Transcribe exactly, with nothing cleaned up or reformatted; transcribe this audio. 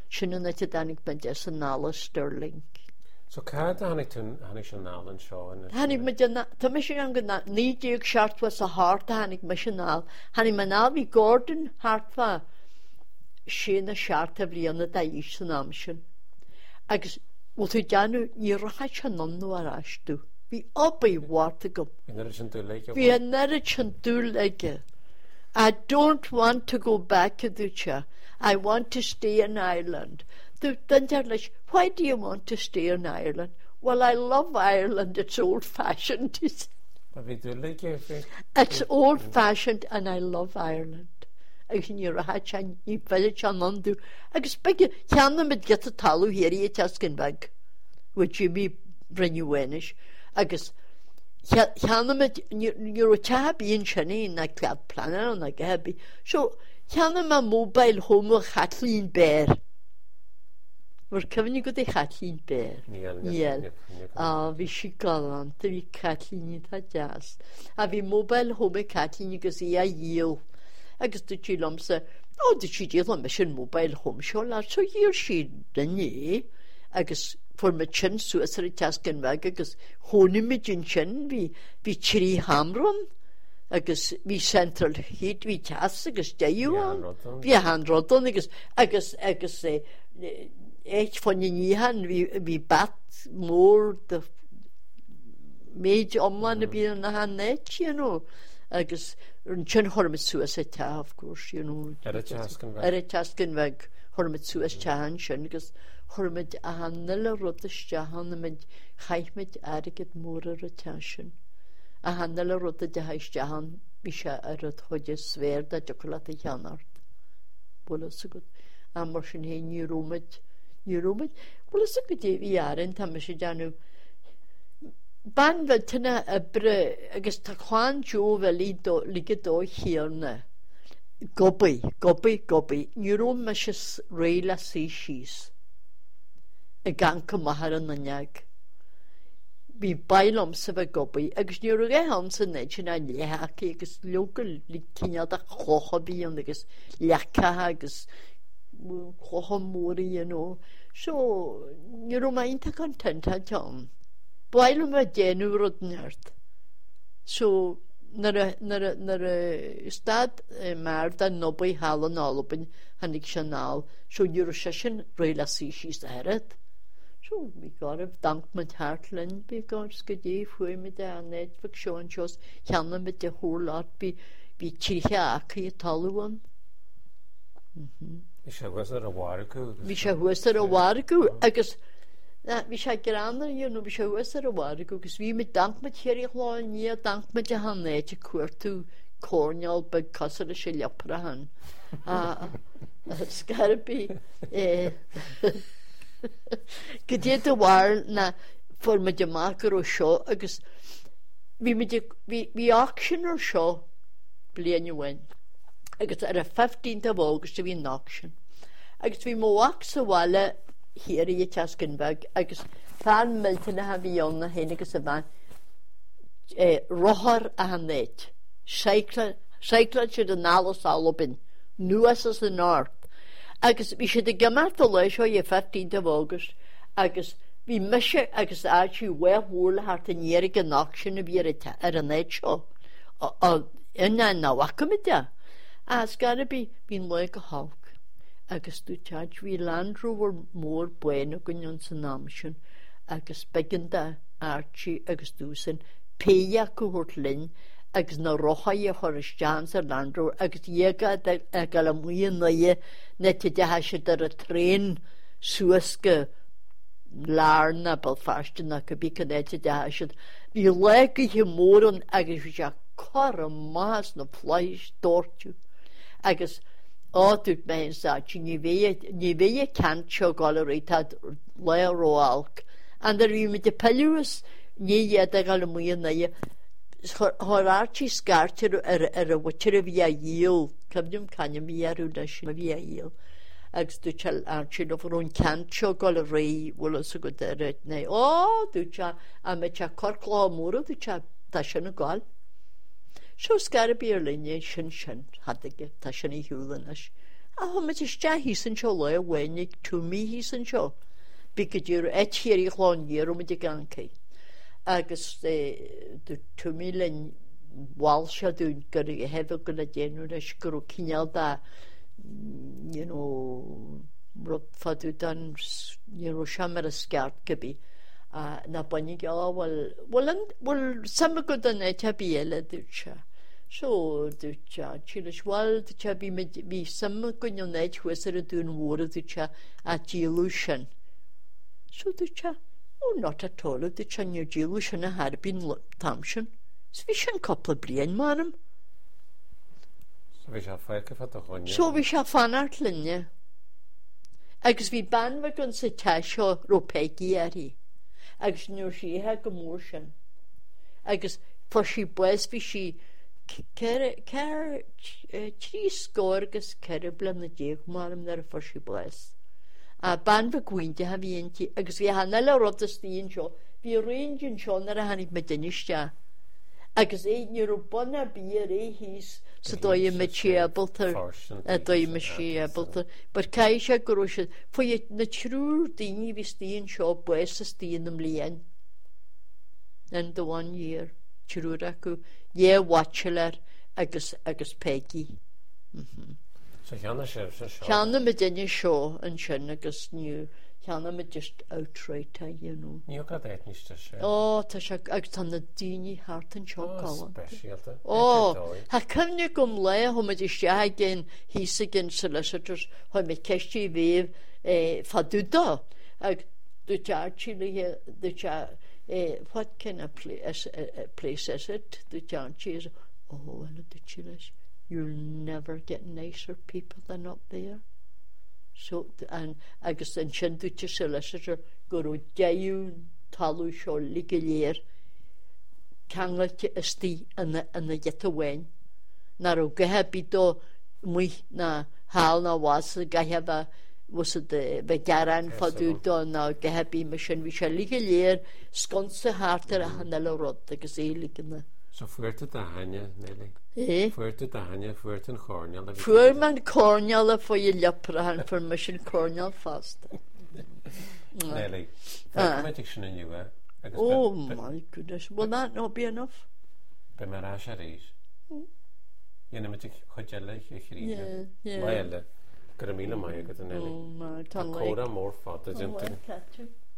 Sin na te danig ben des an nála Stirling. So cad hannig tún hannig sin nálan seo? Hannig me dyn, ta me sin an gyda, ni diog siartwa sa hart a hannig me sin nál. Hannig me nál vi Gordon hartwa sin a siart a vrianna da is san amsin. Agus, wrth i janw, ni rachai chan nonno ar ashtw. Vi obi wart a gom. Vi nere sin dúleige? Vi nere chan dúleige. I don't want to go back to the cha. I want to stay in Ireland. The, why do you want to stay in Ireland? Well, I love Ireland. It's old-fashioned. It's old-fashioned, and I love Ireland. Agus ní racha chan, ní fyle chan nondu. Agus begi, chianna mid get a talu here i taskin bag, with Jimmy Brenuenish. Agus, chianna mid, ní ro chabi in chani na clad planner na gabi. So, chianna ma mobile home o Kathleen Bear. Mae'r cyfyn i gwyd ei Kathleen Bear. Niel. A fi si galant, fi Kathleen i dda jas. A fi mobile home e Kathleen i gys i a yil. Agus dy ti lom se, o dy ti di lom eisiau mobile home sio la, so hir si dynnu. Agus for me chyn sŵas ar y tasgan fag, agus hwni me jyn chyn fi, fi chiri hamron. Agus fi central hyd, fi tas, agus deiw on. Fi hanrodon, agus, agus, agus, agus, Eich van je nihan, wie bat more the meid omlan be in the hand net, you know. Agus een chin hormet suas et ta, of course, you know. Er het tasken weg. Er het tasken weg, hormet suas chahan chin, agus hormet a handele rotte chahan met chaich met ariget more retention. A handele rotte de haich chahan, bisha er het hodje sver dat chocolate janart. Bola so goed. En morgen heen je romet. You know, but well, it's a good day. We are in Tamashidanu. Ban fel tyna y bre, agos ta chwan jo fel i do, liga do hirna. Gobi, gobi, gobi. Niro mysys reila si shis. Y gang cymahar yn ynyag. Bi bailom sef y gobi. Agos niro ge hans yn neud sy'n a liaki, agos local likinyad a chocha bi ond agos liaka agos Chomori, you know. So, you know, my inta content had John. While my genu rodnert. So, nara nara nara stad marda nobai halan alobin hanik chanal. So, you're session relasi she's there. So, we got a dank met Hartland, because skadi fui me da net for show and shows Hanna met the whole lot be be chiriaki taluan. Mhm. Vi sé huasar a wargu. Vi sé huasar a wargu, agus vi sé grander, you know, vi sé huasar a wargu, agus vi mit dank met hier ich lá nie dank met de hanete kuertu cornel bag kasser de sjapra han. Ah, it's gotta be eh Gedet a war na for me de marker o show, agus vi mit vi vi auction or show blian wen. Agus ar a fifteenth of August to be an auction. Agus vi mo wax a walla here i Taskenberg. Agus fan milton a have young hen agus a van rohar a hanet. Cycle cycle to the nalos alobin. Nuas as the north. Agus vi should the gamart o show ye fifteenth of August. Agus vi misha agus actually well whole heart in yerig an auction of year at a net show. O in na wakamida. As gotta be been like a hawk. Agus du charge we Land Rover more bueno gunyon sanamshin. Agus beganda Archie agus dusen peya kuhortlin. Agus na rocha ye horish jans a Land Rover. Agus yega a galamuya na ye neti de hashidar a train suaske larna Belfast na kabika neti de hashid. Vi like ye moron agus ja kar mas na fleisch dortu. Agus ádút mehin sáchi ní bhéie cancho gallery tad le roalk and there you mit de pelus ní yet a gal muya na ye horarchi scarter er er witcher via yield kabdum kanya mi yaru da shi via yield agus du chal archi no for un cancho gallery will so good there ne oh du cha a me cha korkla muro du cha tashan gal So scar be linne sin sin had ge ta sin i húlanas. A ho me is ja hí san seo le bhainig tú mí hí san seo. Bí go dúr etchéirí chláinníar me de gancé. Agus tú mí len bháil se dún gur i hefh go na déanú leis gur cineal da you know rud fadú dan you know seamar a sceart gobí a na banig á bhfuil bhfuil bhfuil sama go an é te bí eile dúte. So dúte tílas bhil te bí bí sama go neid chuasar a dún mhóra dúte a díalú sin. So dúte ó not at all dúte nniu díalú sin a harbín tamsin. So bhí sin coppla bliain marm. So bhí se fáilce fa a chuine. So bhí se fanart linne. Agus bhí banfa gon sa te seo rópéigi arí. Agus nuair síthe go mór sin. Agus for sí bues bhí si ceir trí scóir agus ceir blan na déag marm nar a for sí bues. A banfa gúinte ha bhíonti agus bhí hanna le rud a stíon seo. Bhí réonjin seo nar a hanig me diniste. Agus é níor bonna bí é hís sa dói me siabaltar a dói me siabaltar. Bar cai se gurú se foi na trúr daoine bhí stíon seo bues a stíon am líon. In the one year trúr acu é watchelar agus agus Peggy. So cheanna sé se seo. Cheanna me dinne seo an sin agus nniu. Cheanna me just outright, you know. Níl go éitníiste sé. Ó, tá se agus tá na daoine hart an seo gála. Speisialta. Ó, ha cynne gom le ho me is ja gin hísa gin solicitors ho me ceistí bhéh fadúda ag dúte chile dúte what kind of place, uh, place is it? Dúte is oh well dúte leis you'll never get nicer people than up there. So and agus an sin dúte solicitor gurú deú talú seo ligiléir Cangalte ystí yn y getawyn. Na ro gehebi do mwy na hal na was geheba was de be garan fadu do na gehebi mission vi shall lige leer skonse harter hanel rod de gezeligene. So fuerte da hanje Nelly. Eh? Fuerte da hanje fuerte cornel. Fuer man cornel for je lepra han for mission cornel fast. Nelly. Information in you eh? Oh my goodness, will that not be enough? Be mar asha reis. Yna ma ti chodjelle i chri. Yeah, yeah. Maelle. Gramila mai agad yn Nelly. Oh my, tan like. Cora more fat as Oh, catch it.